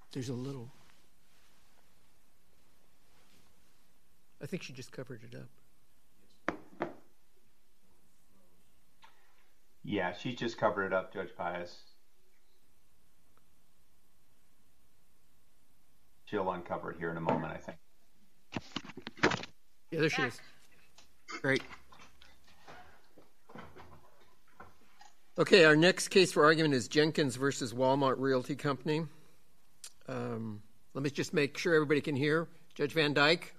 There's a little. I think she just covered it up. Yeah, she just covered it up, Judge Pius. She'll uncover it here in a moment, I think. Yeah, there she is. Great. Okay, our next case for argument is Jenkins versus Walmart Realty Company. Let me just make sure everybody can hear. Judge Van Dyke?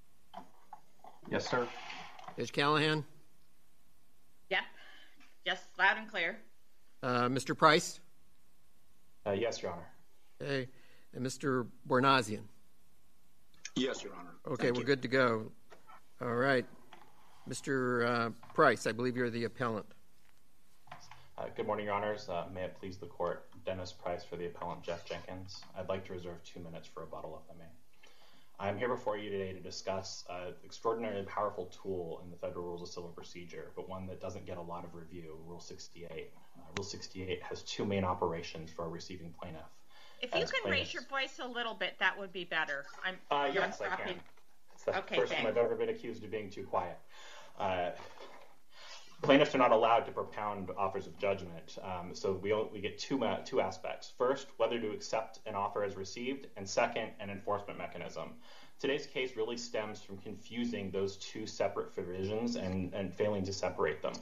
Yes, sir. Judge Callahan? Yep, just loud and clear. Mr. Price? Yes, Your Honor. Okay, and Mr. Bornazian? Yes, Your Honor. Okay, we're good to go. All right. Mr. Price, I believe you're the appellant. Good morning, Your Honors. May it please the court, Dennis Price for the appellant Jeff Jenkins. I'd like to reserve 2 minutes for rebuttal, if I may. I'm here before you today to discuss an extraordinarily powerful tool in the Federal Rules of Civil Procedure, but one that doesn't get a lot of review, Rule 68. Rule 68 has two main operations for a receiving plaintiff. If you can raise your voice a little bit, that would be better. Yes, I can. It's the first time I've ever been accused of being too quiet. Plaintiffs are not allowed to propound offers of judgment, so we get two aspects. First, whether to accept an offer as received, and second, an enforcement mechanism. Today's case really stems from confusing those two separate provisions and failing to separate them.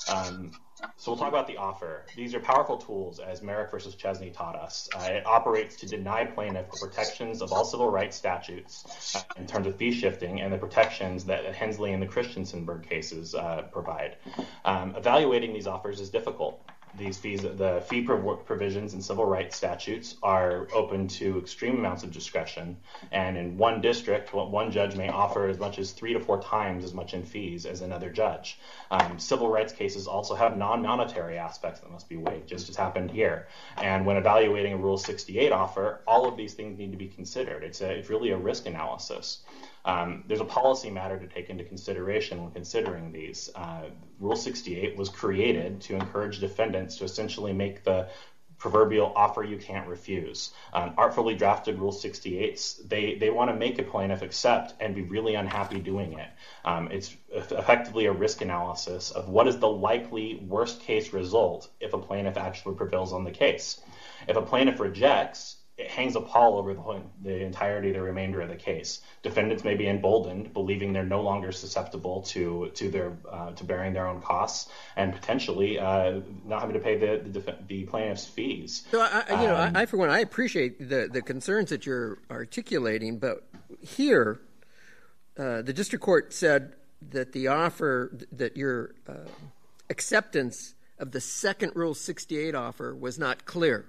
So we'll talk about the offer. These are powerful tools, as Merrick versus Chesney taught us. It operates to deny plaintiff the protections of all civil rights statutes in terms of fee shifting and the protections that Hensley and the Christensenberg cases provide. Evaluating these offers is difficult. The fee provisions in civil rights statutes are open to extreme amounts of discretion, and in one district, one judge may offer as much as 3 to 4 times as much in fees as another judge. Civil rights cases also have non-monetary aspects that must be weighed, just as happened here. And when evaluating a Rule 68 offer, all of these things need to be considered. It's really a risk analysis. There's a policy matter to take into consideration when considering these. Rule 68 was created to encourage defendants to essentially make the proverbial offer you can't refuse. Artfully drafted Rule 68s, they want to make a plaintiff accept and be really unhappy doing it. It's effectively a risk analysis of what is the likely worst case result if a plaintiff actually prevails on the case. If a plaintiff rejects, it hangs a pall over the entirety of the remainder of the case. Defendants may be emboldened, believing they're no longer susceptible to bearing their own costs, and potentially not having to pay the plaintiff's fees. So I for one, I appreciate the concerns that you're articulating, but here, the district court said that the offer, that your acceptance of the second Rule 68 offer was not clear.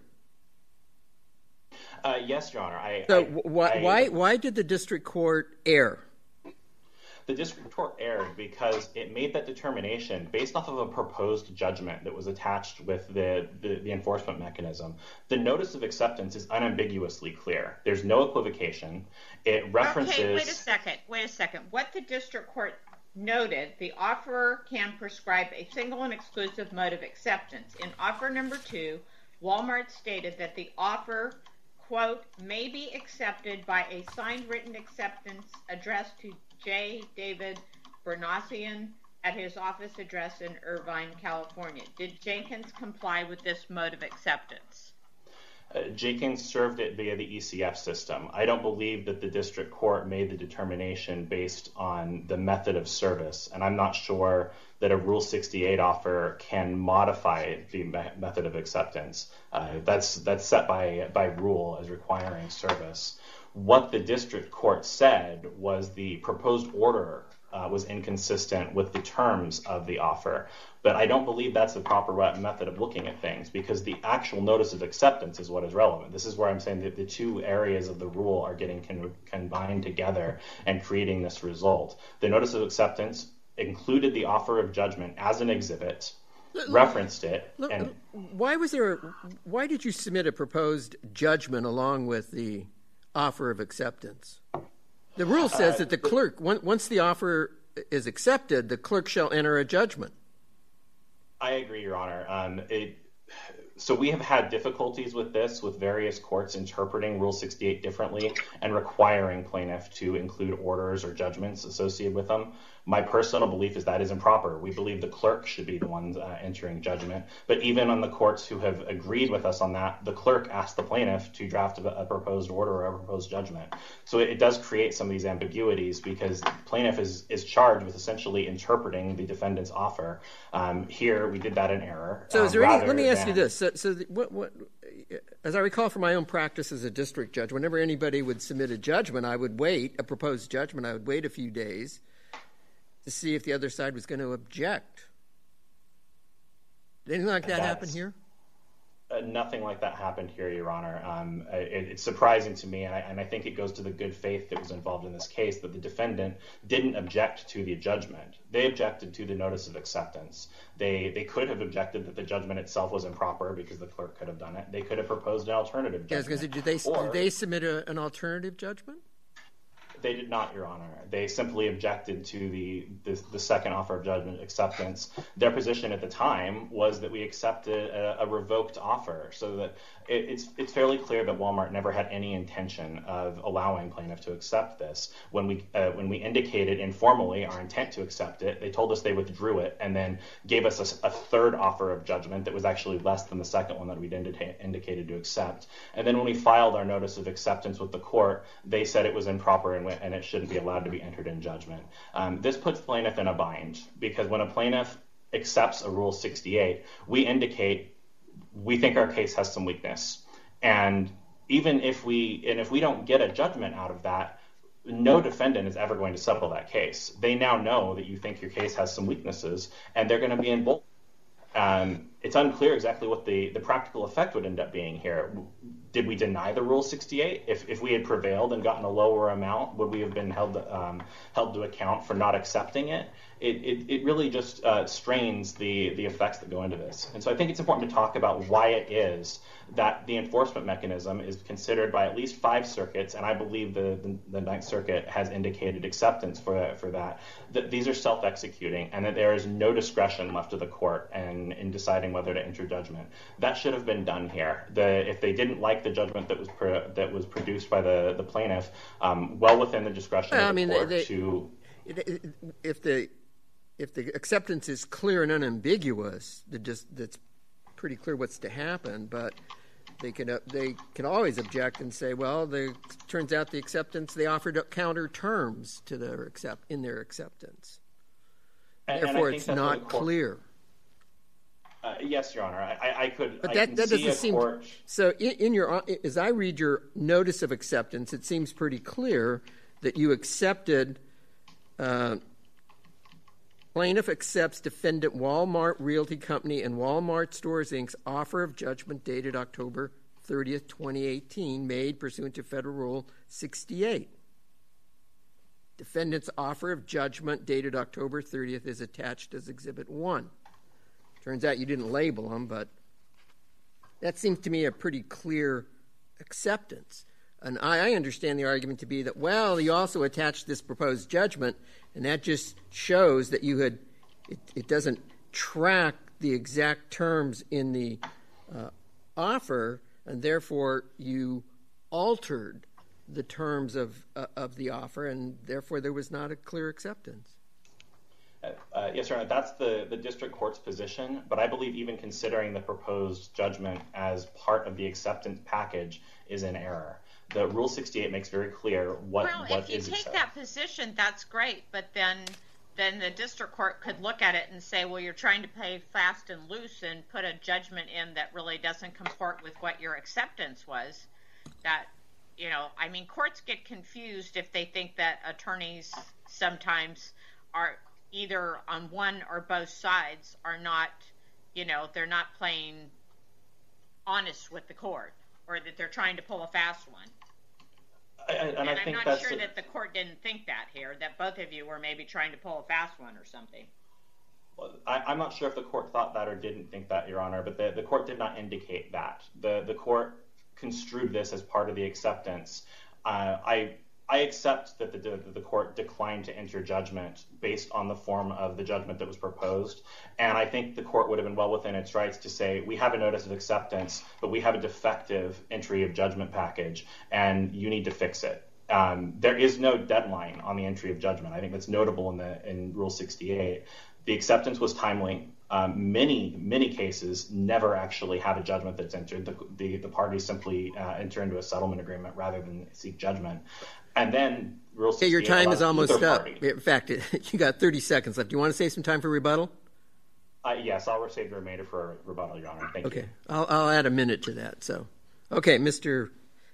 Yes, Your Honor. Why did the district court err? The district court erred because it made that determination based off of a proposed judgment that was attached with the enforcement mechanism. The notice of acceptance is unambiguously clear. There's no equivocation. It references... Okay, wait a second. What the district court noted, the offeror can prescribe a single and exclusive mode of acceptance. In offer number 2, Walmart stated that the offer, quote, may be accepted by a signed written acceptance addressed to J. David Bernasian at his office address in Irvine, California. Did Jenkins comply with this mode of acceptance? Jenkins served it via the ECF system. I don't believe that the district court made the determination based on the method of service, and I'm not sure that a Rule 68 offer can modify the method of acceptance. That's set by rule as requiring service. What the district court said was the proposed order was inconsistent with the terms of the offer. But I don't believe that's the proper method of looking at things, because the actual notice of acceptance is what is relevant. This is where I'm saying that the two areas of the rule are getting combined together and creating this result. The notice of acceptance included the offer of judgment as an exhibit, referenced it. Why did you submit a proposed judgment along with the offer of acceptance? The rule says that the clerk, once the offer is accepted, the clerk shall enter a judgment. I agree, Your Honor. So we have had difficulties with this, with various courts interpreting Rule 68 differently and requiring plaintiff to include orders or judgments associated with them. My personal belief is that is improper. We believe the clerk should be the ones entering judgment. But even on the courts who have agreed with us on that, the clerk asked the plaintiff to draft a proposed order or a proposed judgment. So it does create some of these ambiguities because the plaintiff is charged with essentially interpreting the defendant's offer. Here, we did that in error. So is there any, let me ask you this. What, as I recall from my own practice as a district judge, whenever anybody would submit a judgment, I would wait, a proposed judgment, I would wait a few days to see if the other side was going to object. Did anything like that happen here? Nothing like that happened here, Your Honor. It's surprising to me, and I think it goes to the good faith that was involved in this case, that the defendant didn't object to the judgment. They objected to the notice of acceptance. They could have objected that the judgment itself was improper because the clerk could have done it. They could have proposed an alternative judgment. Yes, did they submit an alternative judgment? They did not, Your Honor. They simply objected to the second offer of judgment acceptance. Their position at the time was that we accepted a revoked offer, so that it's fairly clear that Walmart never had any intention of allowing plaintiff to accept this. When we indicated informally our intent to accept it, they told us they withdrew it and then gave us a third offer of judgment that was actually less than the second one that we'd indicated to accept. And then when we filed our notice of acceptance with the court, they said it was improper and it shouldn't be allowed to be entered in judgment. This puts plaintiff in a bind because when a plaintiff accepts a Rule 68, we indicate we think our case has some weakness. And even if we don't get a judgment out of that, no defendant is ever going to settle that case. They now know that you think your case has some weaknesses and they're going to be emboldened. It's unclear exactly what the practical effect would end up being here. Did we deny the Rule 68? If we had prevailed and gotten a lower amount, would we have been held to account for not accepting it? It really just strains the effects that go into this. And so I think it's important to talk about why it is that the enforcement mechanism is considered by at least 5 circuits, and I believe the Ninth Circuit has indicated acceptance for that these are self-executing and that there is no discretion left to the court in deciding whether to enter judgment. That should have been done here. If they didn't like the judgment that was produced by the plaintiff, well within the discretion of the court to... If the acceptance is clear and unambiguous, that's pretty clear what's to happen. But they can always object and say, well, turns out the acceptance they offered counter terms to their acceptance. Therefore, it's not clear. Yes, Your Honor. I could. But that doesn't seem. So, as I read your notice of acceptance, it seems pretty clear that you accepted. Plaintiff accepts defendant Walmart Realty Company and Walmart Stores, Inc.'s offer of judgment dated October 30th, 2018, made pursuant to Federal Rule 68. Defendant's offer of judgment dated October 30th is attached as Exhibit 1. Turns out you didn't label them, but that seems to me a pretty clear acceptance. And I understand the argument to be that, well, you also attached this proposed judgment, and that just shows that you had it doesn't track the exact terms in the offer, and therefore you altered the terms of the offer, and therefore there was not a clear acceptance. Yes, Your Honor, that's the district court's position, but I believe even considering the proposed judgment as part of the acceptance package is in error. The Rule 68 makes very clear what is accepted. Well, if you take that position, that's great, but then the district court could look at it and say, well, you're trying to play fast and loose and put a judgment in that really doesn't comport with what your acceptance was. That, I mean, courts get confused if they think that attorneys sometimes are either on one or both sides are not, they're not playing honest with the court, or that they're trying to pull a fast one. And I'm not sure that the court didn't think that here, that both of you were maybe trying to pull a fast one or something. Well, I'm not sure if the court thought that or didn't think that, Your Honor, but the court did not indicate that. The court construed this as part of the acceptance. I I accept that the court declined to enter judgment based on the form of the judgment that was proposed. And I think the court would have been well within its rights to say, we have a notice of acceptance, but we have a defective entry of judgment package, and you need to fix it. There is no deadline on the entry of judgment. I think that's notable in Rule 68. The acceptance was timely. Many cases never actually have a judgment that's entered. The parties simply enter into a settlement agreement rather than seek judgment. And then Rule 68. Okay, your time is almost up. Party. In fact, you got 30 seconds left. Do you want to save some time for rebuttal? Yes, I'll save the remainder for rebuttal, Your Honor. Thank you. Okay, I'll add a minute to that. So, okay, Mr.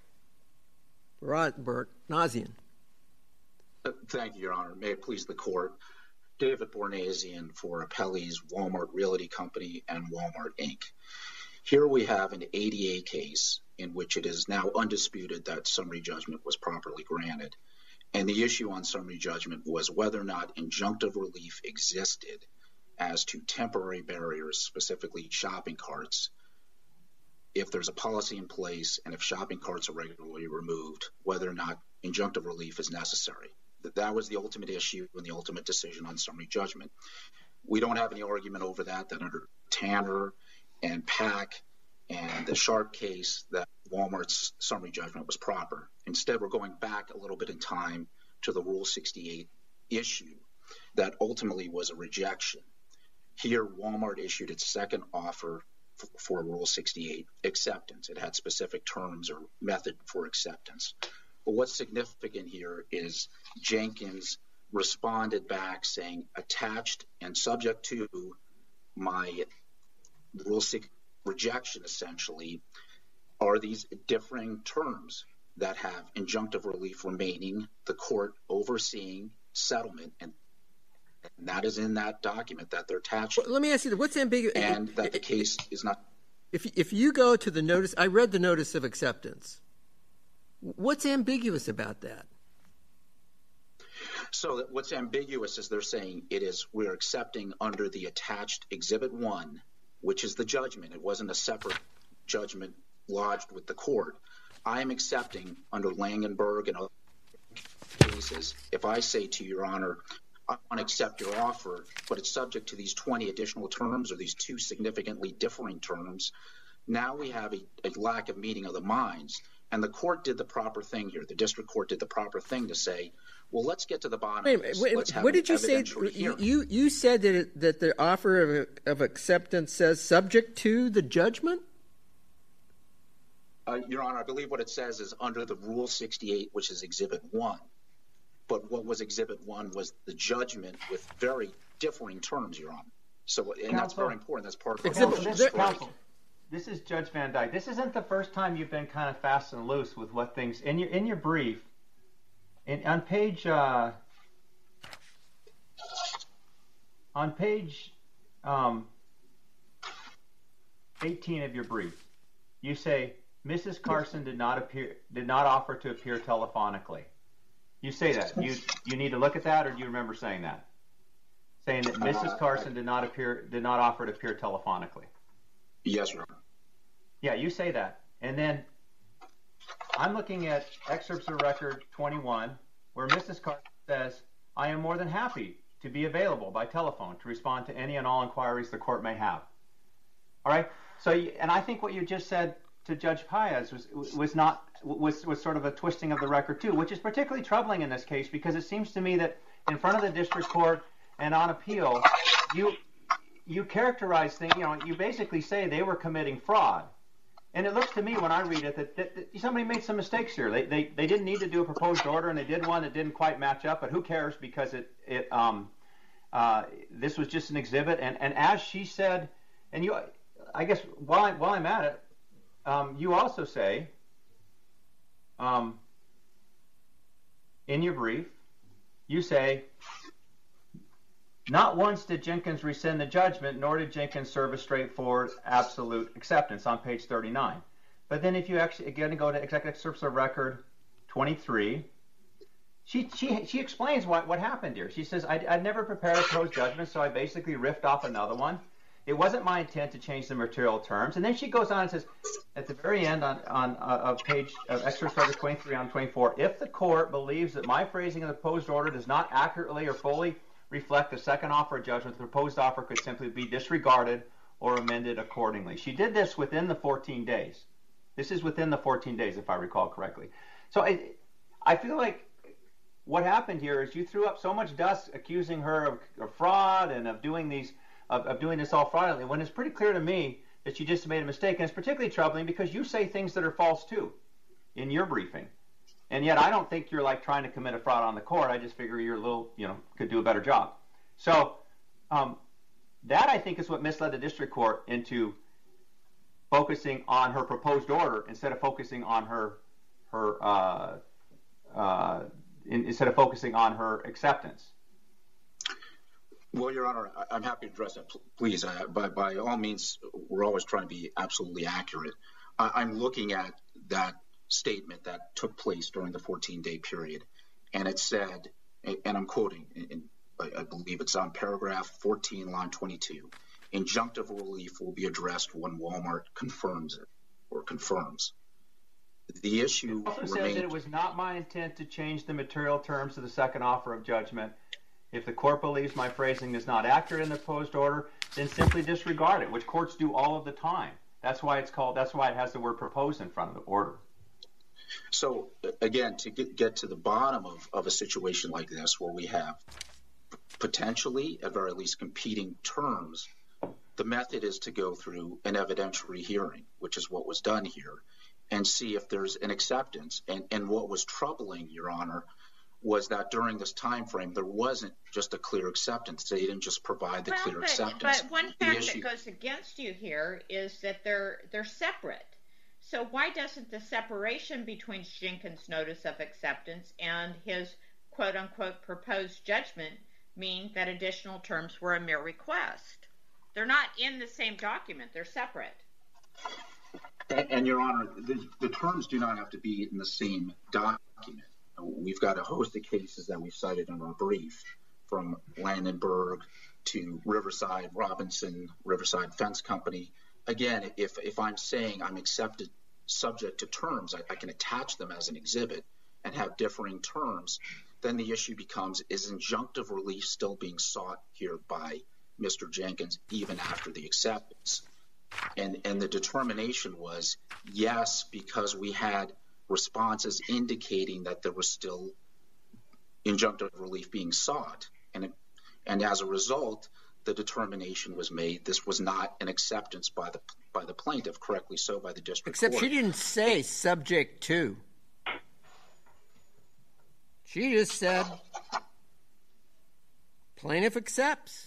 Bornasian. Thank you, Your Honor. May it please the court. David Bornasian for Appellees Walmart Realty Company and Walmart Inc. Here we have an ADA case in which it is now undisputed that summary judgment was properly granted. And the issue on summary judgment was whether or not injunctive relief existed as to temporary barriers, specifically shopping carts, if there's a policy in place and if shopping carts are regularly removed, whether or not injunctive relief is necessary. That was the ultimate issue and the ultimate decision on summary judgment. We don't have any argument over that under Tanner and Pack and the Sharp case that Walmart's summary judgment was proper. Instead, we're going back a little bit in time to the Rule 68 issue that ultimately was a rejection. Here, Walmart issued its second offer for Rule 68 acceptance. It had specific terms or method for acceptance. But what's significant here is Jenkins responded back saying, attached and subject to my Rule 6 rejection, essentially, are these differing terms that have injunctive relief remaining, the court overseeing settlement, and that is in that document that they're attached. Well, let me ask you, what's ambiguous? And that the case is not. If you go to the notice, I read the notice of acceptance. What's ambiguous about that? So what's ambiguous is they're saying we're accepting under the attached Exhibit 1, which is the judgment. It wasn't a separate judgment lodged with the court. I am accepting under Langenberg and other cases, if I say to Your Honor, I want to accept your offer, but it's subject to these 20 additional terms or these two significantly differing terms, now we have a lack of meeting of the minds. And the court did the proper thing here. The district court did the proper thing to say, well, let's get to the bottom of this. What did you say? You said that the offer of acceptance says subject to the judgment? Your Honor, I believe what it says is under the Rule 68, which is Exhibit 1. But what was Exhibit 1 was the judgment with very differing terms, Your Honor. So, and that's very important. That's part of Counsel. This is Judge Van Dyke. This isn't the first time you've been kind of fast and loose with what things in your brief. On page 18 of your brief, you say Mrs. Carson did not offer to appear telephonically. You say that. You need to look at that, or do you remember saying that? Saying that Mrs. Carson did not offer to appear telephonically. Yes, Your Honor. Yeah, you say that. And then I'm looking at excerpts of record 21 where Mrs. Carson says, I am more than happy to be available by telephone to respond to any and all inquiries the court may have. All right? So, and I think what you just said to Judge Paez was sort of a twisting of the record too, which is particularly troubling in this case because it seems to me that in front of the district court and on appeal, you characterize things, you basically say they were committing fraud. And it looks to me when I read it that somebody made some mistakes here. They didn't need to do a proposed order, and they did one that didn't quite match up. But who cares? Because this was just an exhibit. And as she said, and I guess while I'm at it, you also say in your brief, you say, not once did Jenkins rescind the judgment, nor did Jenkins serve a straightforward absolute acceptance on page 39. But then if you actually, again, go to excerpts of record 23, she explains what happened here. She says, I'd never prepared a proposed judgment, so I basically riffed off another one. it wasn't my intent to change the material terms. And then she goes on and says, at the very end of page of excerpt record 23 on 24, if the court believes that my phrasing of the proposed order does not accurately or fully reflect the second offer of judgment, the proposed offer could simply be disregarded or amended accordingly. She did this within the 14 days. This is within the 14 days, if I recall correctly. So I feel like what happened here is you threw up so much dust accusing her of fraud and of doing this all fraudulently, when it's pretty clear to me that she just made a mistake. And it's particularly troubling because you say things that are false too in your briefing. And yet I don't think you're like trying to commit a fraud on the court. I just figure you're a little, could do a better job. So that I think is what misled the district court into focusing on her proposed order instead of focusing on her acceptance. Well, Your Honor, I'm happy to address that. Please, by all means, we're always trying to be absolutely accurate. I'm looking at that statement that took place during the 14-day period, and it said, and I'm quoting, I believe it's on paragraph 14, line 22, injunctive relief will be addressed when Walmart confirms it or confirms. The issue also says that it was not my intent to change the material terms of the second offer of judgment. If the court believes my phrasing is not accurate in the proposed order, then simply disregard it, which courts do all of the time. That's why it has the word proposed in front of the order. So again, to get to the bottom of a situation like this where we have potentially, at very least, competing terms, the method is to go through an evidentiary hearing, which is what was done here, and see if there's an acceptance. And what was troubling, Your Honor, was that during this time frame, there wasn't just a clear acceptance. They didn't just provide the clear acceptance. But one fact that goes against you here is that they're separate. So why doesn't the separation between Jenkins' notice of acceptance and his quote-unquote proposed judgment mean that additional terms were a mere request? They're not in the same document. They're separate. And Your Honor, the terms do not have to be in the same document. We've got a host of cases that we've cited in our brief, from Landenberg to Riverside Robinson, Riverside Fence Company. Again, if I'm saying I'm accepted subject to terms, I can attach them as an exhibit and have differing terms. Then the issue becomes, is injunctive relief still being sought here by Mr. Jenkins even after the acceptance? And the determination was yes, because we had responses indicating that there was still injunctive relief being sought. And as a result, the determination was made this was not an acceptance by the plaintiff, correctly so by the district court. Except she didn't say subject to. She just said plaintiff accepts.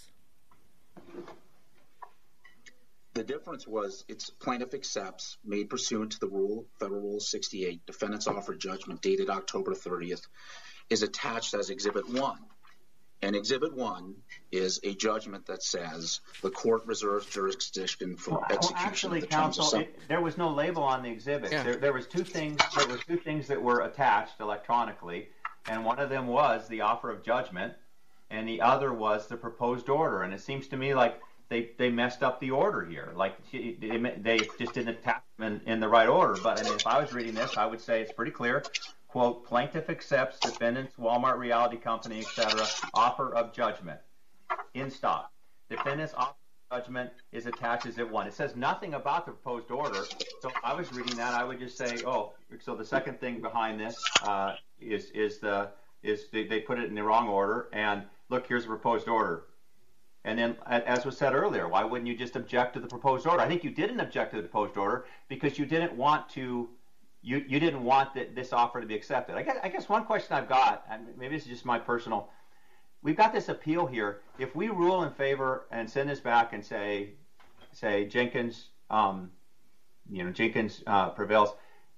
The difference was it's plaintiff accepts, made pursuant to the rule, Federal Rule 68, defendant's offer judgment dated October 30th, is attached as Exhibit 1. And Exhibit 1 is a judgment that says the court reserves jurisdiction for execution of the terms of counsel, there was no label on the exhibit. Yeah. There was two things. There were two things that were attached electronically, and one of them was the offer of judgment, and the other was the proposed order. And it seems to me like they messed up the order here. Like they just didn't attach them in the right order. But I mean, if I was reading this, I would say it's pretty clear. Quote, plaintiff accepts defendant's Walmart Realty Company, etc. offer of judgment in stock. Defendant's offer of judgment is attached as Exhibit 1. It says nothing about the proposed order. So if I was reading that, I would just say, oh, so the second thing behind this is they put it in the wrong order. And look, here's the proposed order. And then, as was said earlier, why wouldn't you just object to the proposed order? I think you didn't object to the proposed order because you didn't want to. You didn't want this offer to be accepted. I guess one question I've got, and maybe this is just my personal. We've got this appeal here. If we rule in favor and send this back and say Jenkins, Jenkins prevails,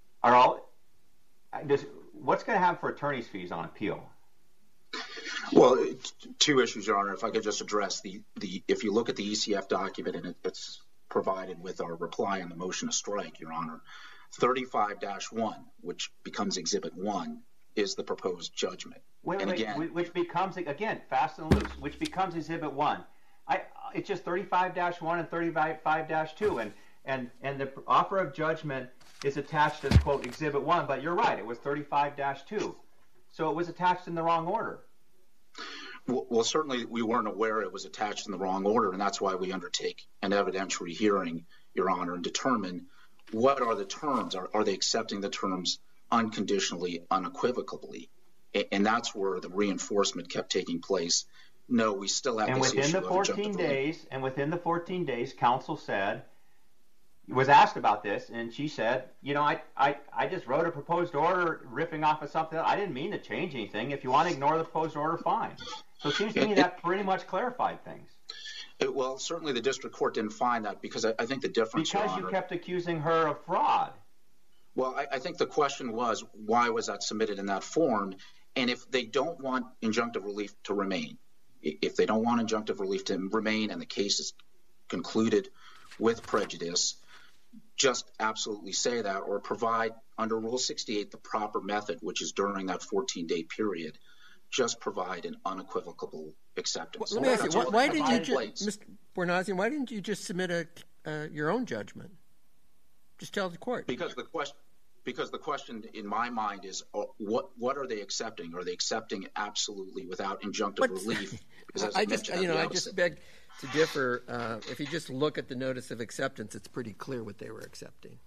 what's going to happen for attorney's fees on appeal? Well, two issues, Your Honor. If I could just address the if you look at the ECF document and it's provided with our reply on the motion to strike, Your Honor, 35-1, which becomes Exhibit 1, is the proposed judgment. Which becomes, again, fast and loose, which becomes Exhibit 1. It's just 35-1 and 35-2, and the offer of judgment is attached as, quote, Exhibit 1, but you're right, it was 35-2. So it was attached in the wrong order. Well, certainly we weren't aware it was attached in the wrong order, and that's why we undertake an evidentiary hearing, Your Honor, and determine what are the terms. Are they accepting the terms unconditionally, unequivocally? And that's where the reinforcement kept taking place. No, we still have this issue of injunctive relief. And within the 14 days, counsel was asked about this, and she said, I just wrote a proposed order riffing off of something. I didn't mean to change anything. If you want to ignore the proposed order, fine. So it seems to me that pretty much clarified things. Well, certainly the district court didn't find that, because I think the difference, Your Honor, you kept accusing her of fraud. Well, I think the question was, why was that submitted in that form? And if they don't want injunctive relief to remain, and the case is concluded with prejudice, just absolutely say that, or provide under Rule 68 the proper method, which is during that 14-day period, just provide an unequivocal acceptance. Well, let me ask you, why didn't you just, Mr. Bornazzi, why didn't you just submit your own judgment? Just tell the court. Because the question in my mind is, what are they accepting? Are they accepting absolutely without injunctive relief? I just beg to differ. If you just look at the notice of acceptance, it's pretty clear what they were accepting.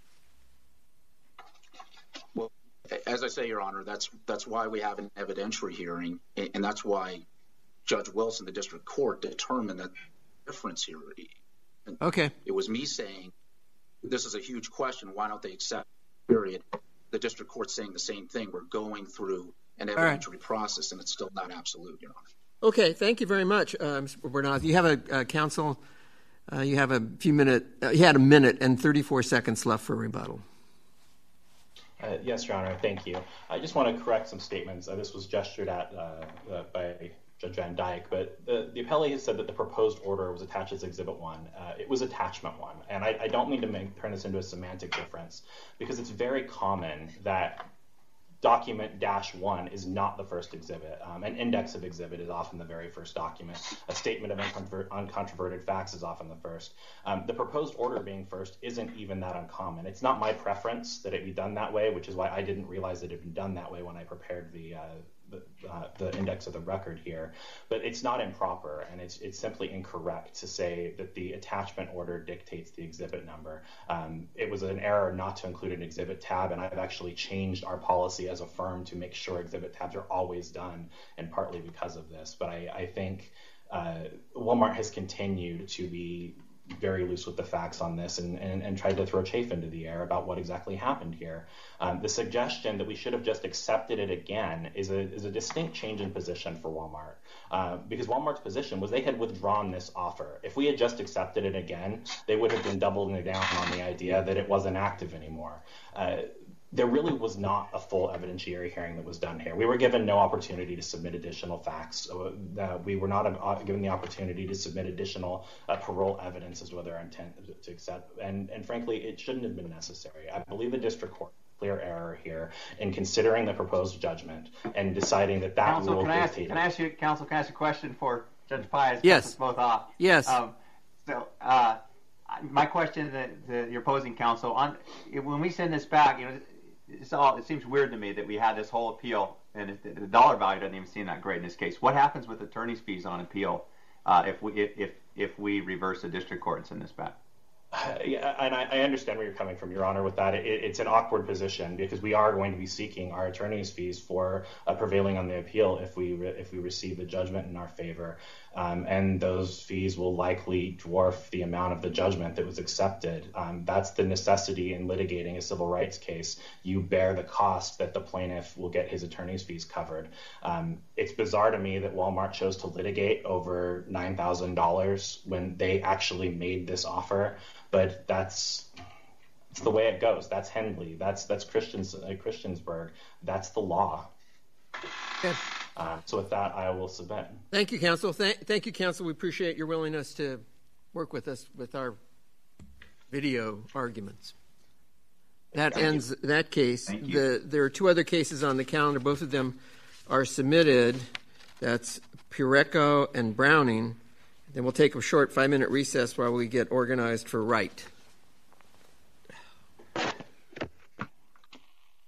Well, as I say, Your Honor, that's why we have an evidentiary hearing, and that's why Judge Wilson, the district court, determined that difference here. Okay. It was me saying, this is a huge question. Why don't they accept? Period. The district court saying the same thing. We're going through an evidentiary process, and it's still not absolute, Your Honor. Okay, thank you very much, Mr. Bornazzi. You have a counsel. You have a few minutes. You had a minute and 34 seconds left for rebuttal. Yes, Your Honor. Thank you. I just want to correct some statements. This was gestured at by Judge Van Dyke, but the appellee has said that the proposed order was attached as Exhibit 1. It was Attachment 1, and I don't mean to turn this into a semantic difference, because it's very common that Document -1 is not the first exhibit. An index of exhibit is often the very first document. A statement of uncontroverted facts is often the first. The proposed order being first isn't even that uncommon. It's not my preference that it be done that way, which is why I didn't realize it had been done that way when I prepared the index of the record here, but it's not improper, and it's simply incorrect to say that the attachment order dictates the exhibit number. It was an error not to include an exhibit tab, and I've actually changed our policy as a firm to make sure exhibit tabs are always done, and partly because of this. But I think Walmart has continued to be very loose with the facts on this and tried to throw chaff into the air about what exactly happened here. The suggestion that we should have just accepted it again is a distinct change in position for Walmart, because Walmart's position was they had withdrawn this offer. If we had just accepted it again, they would have been doubling down on the idea that it wasn't active anymore. There really was not a full evidentiary hearing that was done here. We were given no opportunity to submit additional facts. We were not given the opportunity to submit additional parole evidence as to whether our intent to accept. And frankly, it shouldn't have been necessary. I believe the district court clear error here in considering the proposed judgment and deciding that Counsel, rule can I ask you a question for Judge Pius? Yes. Both off. Yes. My question to your opposing counsel, when we send this back, it seems weird to me that we had this whole appeal, and the dollar value doesn't even seem that great in this case. What happens with attorney's fees on appeal if we reverse the district court and send this back? Yeah, and I understand where you're coming from, Your Honor, with that. It's an awkward position because we are going to be seeking our attorney's fees for prevailing on the appeal if we receive the judgment in our favor. And those fees will likely dwarf the amount of the judgment that was accepted. That's the necessity in litigating a civil rights case. You bear the cost that the plaintiff will get his attorney's fees covered. It's bizarre to me that Walmart chose to litigate over $9,000 when they actually made this offer. But that's the way it goes. That's Henley. That's Christiansburg. That's the law. Okay. So with that, I will submit. Thank you, counsel. Thank you, counsel. We appreciate your willingness to work with us with our video arguments. That ends that case. There are two other cases on the calendar. Both of them are submitted. That's Pureco and Browning. Then we'll take a short 5-minute recess while we get organized for Wright.